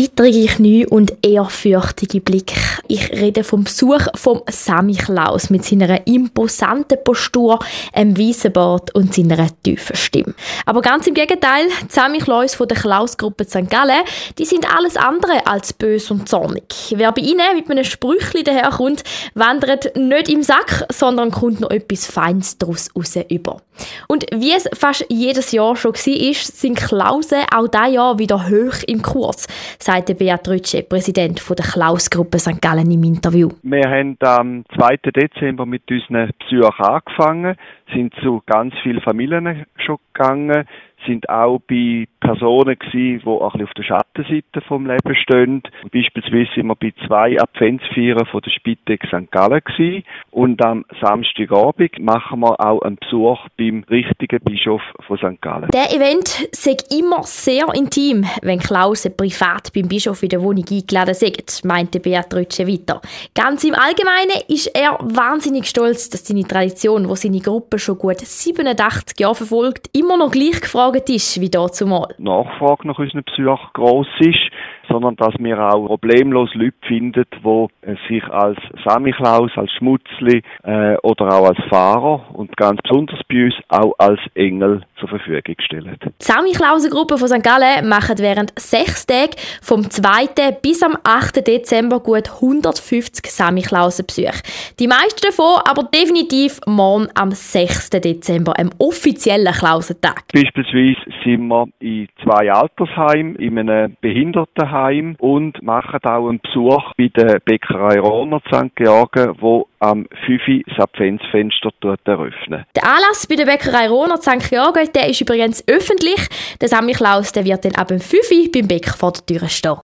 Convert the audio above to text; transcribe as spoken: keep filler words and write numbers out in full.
Zittrige Knie und ehrfürchtige Blick. Ich rede vom Besuch vom Samichlaus mit seiner imposanten Postur, einem weißen Bart und seiner tiefen Stimme. Aber ganz im Gegenteil, die Samichlaus von der Klaus-Gruppe Sankt Gallen, die sind alles andere als böse und zornig. Wer bei ihnen mit einem Sprüchli daherkommt, wandert nicht im Sack, sondern kommt noch etwas Feines daraus raus über. Und wie es fast jedes Jahr schon war, sind Klausen auch dieses Jahr wieder hoch im Kurs, sagte Beat Rütsche, Präsident der Klaus-Gruppe Sankt Gallen im Interview. Wir haben am zweiten Dezember mit unseren Besuchen angefangen, sind zu ganz vielen Familien schon gegangen, sind auch bei Personen gewesen, die auch ein bisschen auf der Schattenseite vom Leben stehen. Beispielsweise sind wir bei zwei Adventsfeiern von der Spitex Sankt Gallen gewesen. Und am Samstagabend machen wir auch einen Besuch beim richtigen Bischof von Sankt Gallen. Der Event sei immer sehr intim, wenn Klausen privat beim Bischof in der Wohnung eingeladen sind, meinte Beat Rütsche weiter. Ganz im Allgemeinen ist er wahnsinnig stolz, dass seine Tradition, die seine Gruppe schon gut siebenundachtzig Jahre verfolgt, immer noch gleich gefragt ist wie dazumal. Nachfrage nach unseren Besuchen gross ist, sondern dass wir auch problemlos Leute finden, die sich als Samichlaus, als Schmutzli äh, oder auch als Fahrer und ganz besonders bei uns auch als Engel zur Verfügung stellen. Die Samichlausen-Gruppe von Sankt Gallen macht während sechs Tagen vom zweiten bis am achten Dezember gut hundertfünfzig Samichlausen-Besuche. Die meisten davon aber definitiv morgen am sechsten Dezember, am offiziellen Klausentag. Beispielsweise sind wir in zwei Altersheimen, in einem Behindertenheim und machen auch einen Besuch bei der Bäckerei Rohner Sankt Georgen, wo am fünf Uhr das Adventsfenster eröffnen. Der Anlass bei der Bäckerei Rohner Sankt Georgen, der ist übrigens öffentlich. Der Samichlaus, der wird dann ab dem fünf Uhr beim Bäcker vor der Tür stehen.